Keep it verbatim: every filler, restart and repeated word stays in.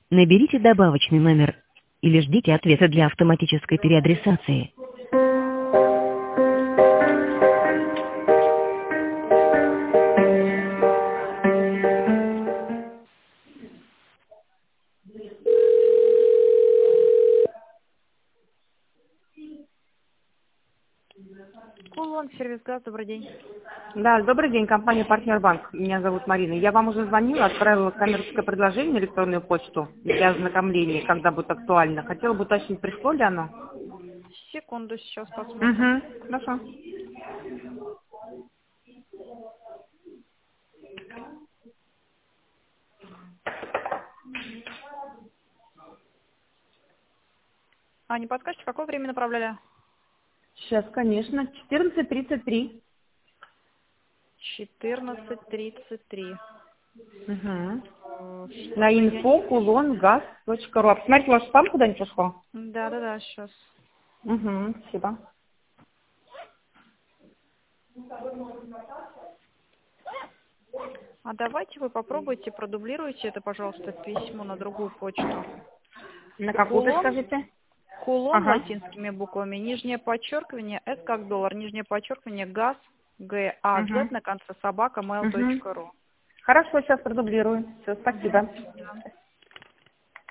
Наберите добавочный номер или ждите ответа для автоматической переадресации. Кулон, сервис газ, добрый день. Да, добрый день, компания «Партнер Банк». Меня зовут Марина. Я вам уже звонила, отправила коммерческое предложение на электронную почту для ознакомления, когда будет актуально. Хотела бы уточнить, пришло ли оно? Секунду, сейчас посмотрим. Угу, хорошо. А не подскажете, в какое время направляли? Сейчас, конечно. четырнадцать тридцать три. четырнадцать тридцать три. Угу. Э, На Что-то я... инфо кулон газ точка ру. А посмотрите, ваш спам куда-нибудь ушло? Да-да-да, сейчас. Угу, спасибо. А давайте вы попробуйте, продублируйте это, пожалуйста, письмо на другую почту. На какую-то Кулон, скажите? кулон Ага. латинскими буквами, нижнее подчеркивание, S как доллар, нижнее подчеркивание, газ, Г А З Угу. на конце собака, mail Угу. точка ру. Хорошо, сейчас продублирую. Все, спасибо.